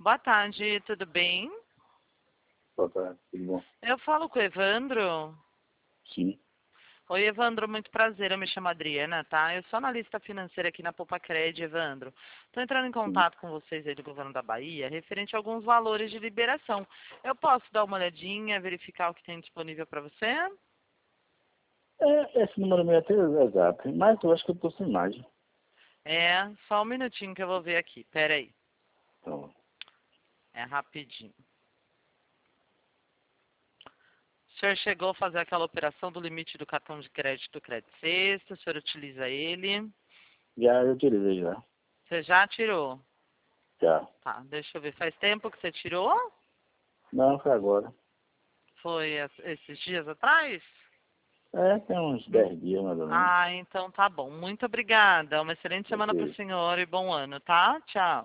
Boa tarde, tudo bem? Boa tarde, tudo bom? Eu falo com o Evandro. Sim, Oi, Evandro, muito prazer. Eu me chamo Adriana, tá? Eu sou analista financeira aqui na Popacred, Evandro. Estou entrando em sim. contato com vocês aí do governo da Bahia, referente a alguns valores de liberação. Eu posso dar uma olhadinha, verificar o que tem disponível para você? Esse número meu é até exato, mas eu acho que eu estou sem imagem. É, só um minutinho que eu vou ver aqui. Pera aí, Então, é rapidinho. O senhor chegou a fazer aquela operação do limite do cartão de crédito do Crédito Sexta, o senhor utiliza ele? já eu utilizei já. Você já tirou? Já. Tá, deixa eu ver. Faz tempo que você tirou? Não, foi agora. Foi esses dias atrás? Tem uns Hum. 10 dias mais ou menos. Ah, então tá bom. Muito obrigada. Uma excelente semana para o Ok. senhor e bom ano, tá? Tchau.